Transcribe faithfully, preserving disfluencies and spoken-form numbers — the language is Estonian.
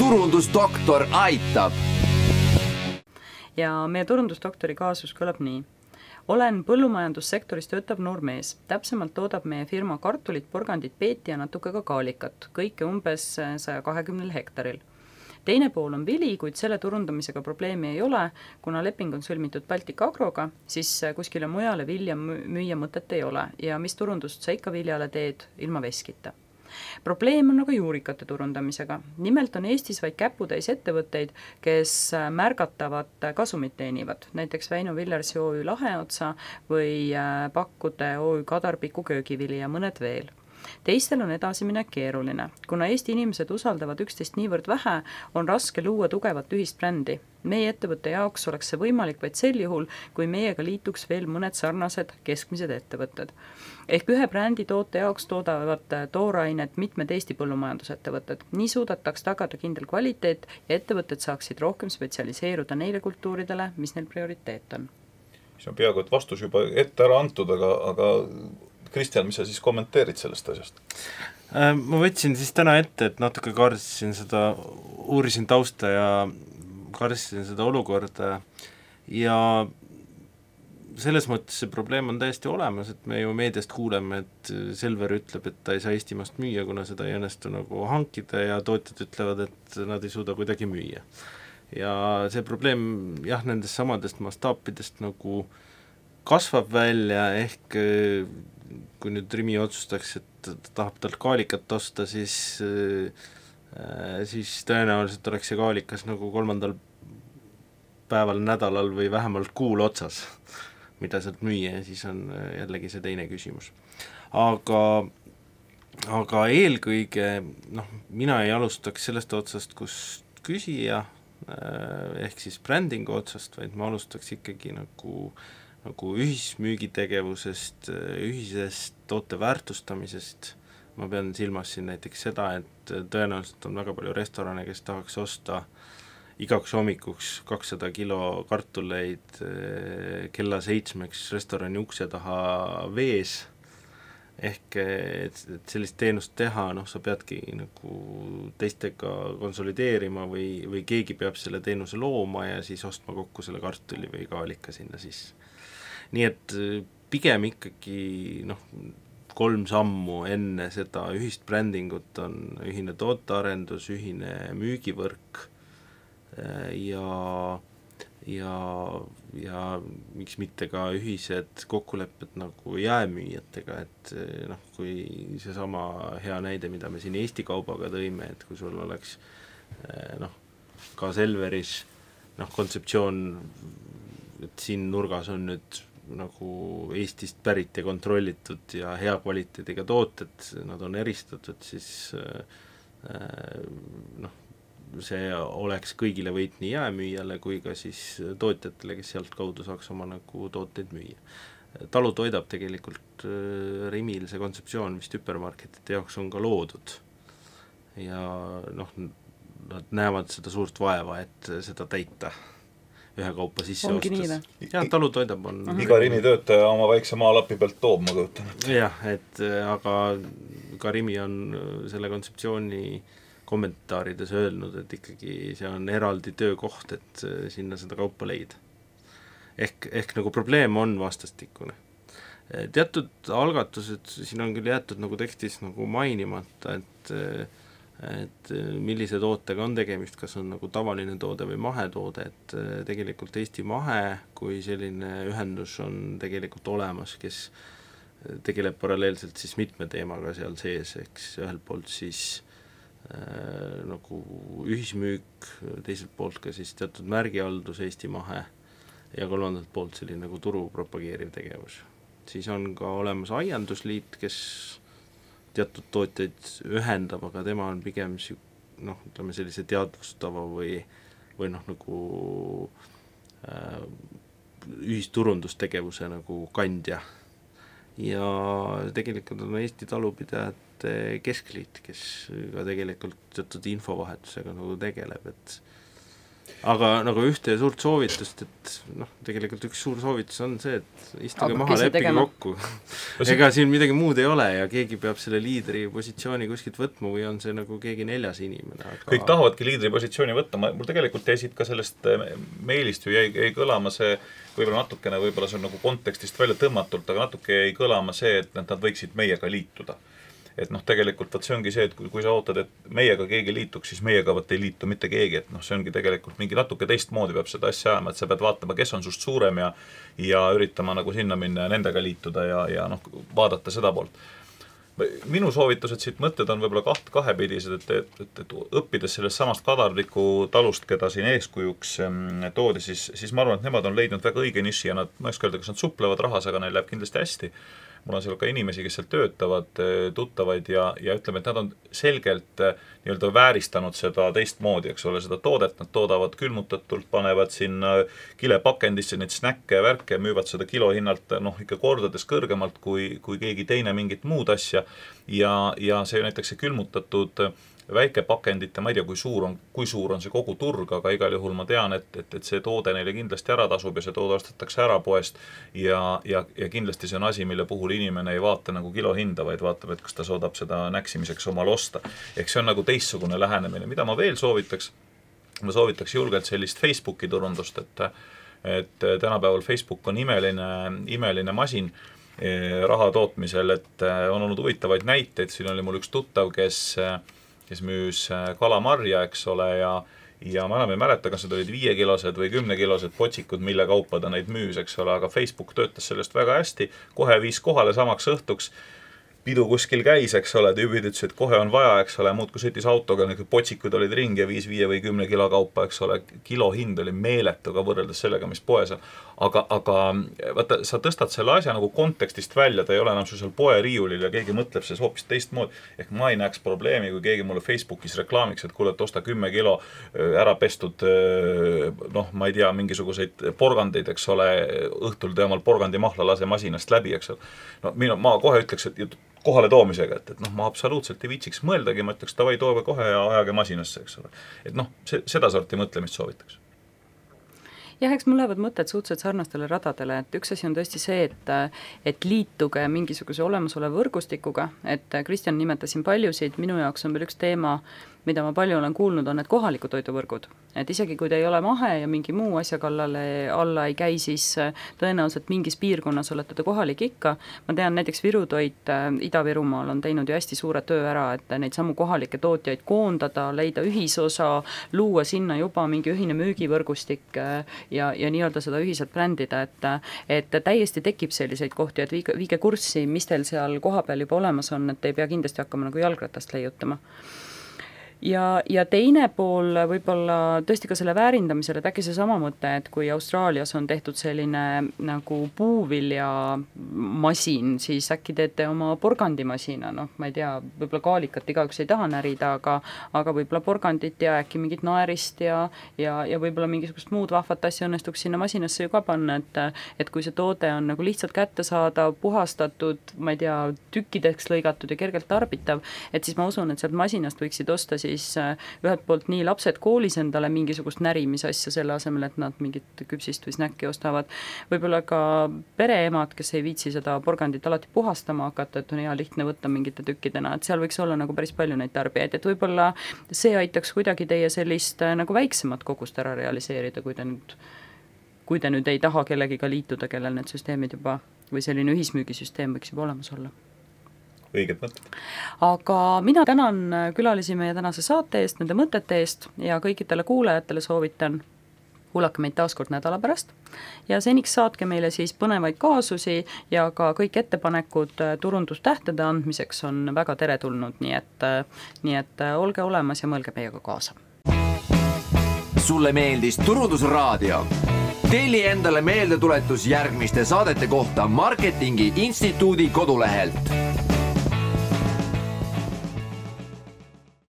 turundusdoktor aitab. Ja meie turundusdoktori kaasus kõlab nii. Olen põllumajandussektoris töötav noor mees. Täpsemalt toodab meie firma kartulit, porgandit, peeti ja natuke ka kaalikat. Kõike umbes saja kahekümne hektaril. Teine pool on vili, kuid selle turundamisega probleemi ei ole, kuna leping on sõlmitud Baltic Agroga, siis kuskile mujale vilja müüa mõtet ei ole ja mis turundust sa ikka viljale teed ilma veskita. Probleem on aga juurikate turundamisega. Nimelt on Eestis vaid käputäis ettevõtteid, kes märgatavat kasumit teenivad, näiteks Väino Villersi O Ü Laheotsa või Pakkude O Ü Kadarpiku köögivili ja mõned veel. Teistel on edasimine keeruline. Kuna Eesti inimesed usaldavad üksteist niivõrd vähe, on raske luua tugevat ühist brändi. Meie ettevõtte jaoks oleks see võimalik vaid sel juhul, kui meiega liituks veel mõned sarnased keskmised ettevõtted. Ehk ühe brändi toote jaoks toodavad toorainet mitmed Eesti põllumajandusettevõtted. Nii suudataks tagada kindel kvaliteet ja ettevõtted saaksid rohkem spetsialiseeruda neile kultuuridele, mis neil prioriteet on. See on peaaegu et vastus juba ette ära antud, aga, aga Kristjan, mis sa siis kommenteerid sellest asjast? Ma võtsin siis täna ette, et natuke kaardisin seda, uurisin tausta ja kaardisin seda olukorda ja selles mõttes see probleem on täiesti olemas, et me ju meediast kuuleme, et Selver ütleb, et ta ei saa Eestimaast müüa, kuna seda ei õnnestu nagu hankida ja tootjad ütlevad, et nad ei suuda kuidagi müüa. Ja see probleem jah, nendest samadest mastaapidest nagu kasvab välja, ehk kui nüüd Rimi otsustaks, et ta tahab talt kaalikat osta, siis, siis tõenäoliselt oleks see kaalikas nagu kolmandal päeval, nädalal või vähemalt kuul otsas, mida sealt müüa, ja siis on jällegi see teine küsimus. Aga, aga eelkõige, noh, mina ei alustaks sellest otsast, kus küsija, ehk siis brändingu otsast, vaid ma alustaks ikkagi nagu nagu ühismüügitegevusest, ühisest toote väärtustamisest. Ma pean silmas siin näiteks seda, et tõenäoliselt on väga palju restorane, kes tahaks osta igaks hommikuks kakssada kilo kartuleid kella seitsmeks restorani ukse taha vees. Ehk et, et sellist teenust teha, noh, sa peadki nagu teistega konsolideerima või, või keegi peab selle teenuse looma ja siis ostma kokku selle kartuli või kaalika sinna sisse. Nii et pigem ikkagi noh, kolm sammu enne seda ühist brändingut on ühine tootearendus, ühine müügivõrk ja, ja, ja miks mitte ka ühised kokkulepped nagu jaemüüjatega, et noh, kui seesama hea näide, mida me siin Eesti kaubaga tõime, et kui sul oleks noh, ka Selveris noh, kontseptsioon, et siin nurgas on nüüd nagu Eestist pärit ja kontrollitud ja hea kvaliteediga tooted, nad on eristatud, siis noh, see oleks kõigile võit nii jaemüüjale kui ka siis tootjatele, kes sealt kaudu saaks oma nagu tooteid müüa. Talu toidab tegelikult Rimil see kontseptsioon vist hüpermarketite jaoks on ka loodud ja noh, nad näevad seda suurt vaeva, et seda täita ühe kaupa sisse ostas. Ja Talu toidab on... Iga Rimi töötaja oma väikse maalapi pealt toob, ma kujutan. Jah, et aga ka Rimi on selle kontseptsiooni kommentaarides öelnud, et ikkagi see on eraldi töökoht, et sinna seda kaupa leida. Ehk, ehk nagu probleem on vastastikune. Teatud algatused, siin on küll jäetud nagu tekstis nagu mainimata, et et millise tootega on tegemist, kas on nagu tavaline toode või mahetoode, et tegelikult Eesti mahe kui selline ühendus on tegelikult olemas, kes tegeleb paralleelselt siis mitme teemaga seal sees, eks ühelt poolt siis äh, nagu ühismüük, teiselt poolt ka siis teatud märgihaldus Eesti mahe ja kolmandalt poolt selline nagu turu propageeriv tegevus. Siis on ka olemas aiandusliit, kes teatud tootjaid ühendab, aga tema on pigem noh, ütleme sellise teadvustava või, või noh, nagu äh, ühisturundustegevuse nagu kandja. Ja tegelikult on Eesti talupidajate keskliit, kes ka tegelikult teatud infovahetusega nagu tegeleb, et aga nagu ühte suurt soovitust, et noh, tegelikult üks suur soovitus on see, et istuge aga maha, leppige tegema? kokku. Ega siin midagi muud ei ole ja keegi peab selle liidri positsiooni kuskilt võtma või on see nagu keegi neljas inimene. Aga... kõik tahavadki liidri positsiooni võtta, ma, mul tegelikult jäisid ka sellest meilist ju jäi, jäi kõlama see, võib-olla natukene, võib-olla see on nagu kontekstist välja tõmmatult, aga natuke jäi kõlama see, et nad võiksid meiega liituda. Et noh, tegelikult võt see ongi see, et kui, kui sa ootad, et meiega keegi liituks, siis meiega võt ei liitu mitte keegi, et noh, see ongi tegelikult mingi natuke teistmoodi peab seda asja ajama, et sa pead vaatama, kes on sust suurem ja, ja üritama nagu sinna minna ja nendega liituda ja, ja noh, vaadata seda poolt. Minu soovitused siit mõtted on võib-olla kaht, kahepidised, et, et, et, et õppides sellest samast Kadarliku talust, keda siin eeskujuks toodi, siis, siis ma arvan, et nemad on leidnud väga õige niši ja nad, ma ei öelda, kas nad suplevad rahas, aga neil läheb kindlasti hästi. Mul on seal ka inimesi, kes seal töötavad, tuttavaid ja, ja ütleme, et nad on selgelt nii-öelda vääristanud seda teistmoodi, eks ole, seda toodet, nad toodavad külmutatult, panevad sinna kilepakendisse neid snäkke ja värke ja müüvad seda kilohinnalt noh, ikka kordades kõrgemalt kui, kui keegi teine mingit muud asja ja, ja see näiteks see külmutatud väikepakendite, ma ei tea, kui suur on, kui suur on see kogu turg, aga igal juhul ma tean, et, et, et see toode neile kindlasti ära tasub ja see toode ostetakse ära poest ja, ja, ja kindlasti see on asi, mille puhul inimene ei vaata nagu kilo hinda, vaid vaatab, et kas ta soodab seda näksimiseks omal osta. Ehk see on nagu teistsugune lähenemine. Mida ma veel soovitaks? Ma soovitaks julgelt sellist Facebooki turundust, et, et tänapäeval Facebook on imeline, imeline masin raha tootmisel, et on olnud huvitavaid näiteid. Siin oli mul üks tuttav, kes kes müüs kalamarja, eks ole, ja, ja ma enam ei mäleta, kas need olid viiekilosed või kümnekilosed potsikud, mille kaupa ta neid müüs, eks ole, aga Facebook töötas sellest väga hästi, kohe viis kohale samaks õhtuks, pidu kuskil käis, eks ole, tüübid ütles, et kohe on vaja, eks ole, muud kui sõitis autoga, need potsikud olid ringi ja viis viie või kümne kilo kaupa, eks ole, kilo hind oli meeletu ka võrreldes sellega, mis poes on. Aga, aga vaata, sa tõstad selle asja nagu kontekstist välja, ta ei ole enam sul seal poe riiulil ja keegi mõtleb selles hoopis teistmoodi. Ehk ma ei näeks probleemi, kui keegi mulle Facebookis reklaamiks, et kuule, et osta kümme kilo ära pestud, noh, ma ei tea, mingisuguseid porgandeid, eks ole, õhtul teemal porgandi mahla lase masinast läbi, eks ole. No, minu, ma kohe ütleks, et kohale toomisega, et, et noh, ma absoluutselt ei viitsiks mõeldagi, ma ütleks, tavai toove kohe ja ajage masinasse, eks ole. Et noh, see, seda sorti mõtlemist soovitaks. Jah, eks mul lähevad mõtted suhteliselt sarnastele radadele, et üks asi on tõesti see, et, et liituge mingisuguse olemasoleva võrgustikuga, et Kristjan nimetas siin paljusid, minu jaoks on veel üks teema, mida ma palju olen kuulnud, on need kohaliku toiduvõrgud. Et isegi kui te ei ole mahe ja mingi muu asja kallale alla ei käi, siis tõenäoliselt mingis piirkonnas olete te kohalik ikka. Ma tean, näiteks Virutoit Ida-Virumaal on teinud ju hästi suure töö ära, et neid samu kohalikke tootjaid koondada, leida ühisosa, luua sinna juba mingi ühine müügivõrgustik ja, ja nii-öelda seda ühiselt brändida, et, et täiesti tekib selliseid kohti, et viige, viige kurssi, mis teil seal kohapeal juba olemas on, et ei pea kindlasti hakkama nagu jalgratast leiutama. Ja, ja teine pool võib-olla tõesti ka selle väärindamisele, et äkki see sama mõte, et kui Austraalias on tehtud selline nagu puuvilja masin, siis äkki teete oma porgandimasina, noh, ma ei tea, võib-olla kaalikat igaüks ei taha närida, aga, aga võib-olla porgandit ja äkki mingit naerist ja, ja, ja võib-olla mingisugust muud vahvat asja õnnestuks sinna masinasse ju ka panna, et, et kui see toode on nagu lihtsalt kätte saada, puhastatud, ma ei tea, tükkideks lõigatud ja kergelt tarbitav, et siis ma usun, et sealt masinast võiksid osta siis ühelt poolt nii lapsed koolis endale mingisugust närimisasja selle asemel, et nad mingit küpsist või snäkki ostavad. Võib-olla ka pereemad, kes ei viitsi seda porgandit alati puhastama hakata, et on hea lihtne võtta mingite tükkidena, et seal võiks olla nagu päris palju neid tarbijaid, et võib-olla see aitaks kuidagi teie sellist nagu väiksemat kogust ära realiseerida, kui te nüüd, kui te nüüd ei taha kellegiga liituda, kellel need süsteemid juba või selline ühismüügisüsteem võiks juba olemas olla. Õiged mõtted. Aga mina tänan külalisi meie tänase saate eest, nende mõtete eest ja kõikidele kuulajatele soovitan kuulake meid taaskord nädala pärast ja seniks saatke meile siis põnevaid kaasusi ja ka kõik ettepanekud turundustähtede andmiseks on väga teretulnud, nii et, nii et olge olemas ja mõelge meiega kaasa. Sulle meeldis Turundusraadio? Telli endale meeldetuletus järgmiste saadete kohta Marketingi Instituudi kodulehelt.